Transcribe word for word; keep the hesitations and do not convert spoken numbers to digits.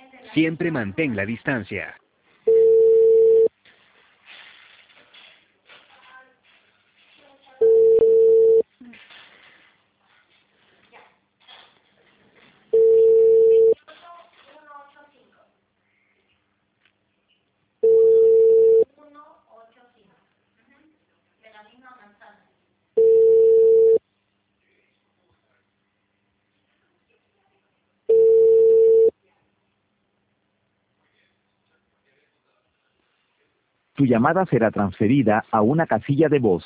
Siempre mantén la distancia. Tu llamada será transferida a una casilla de voz.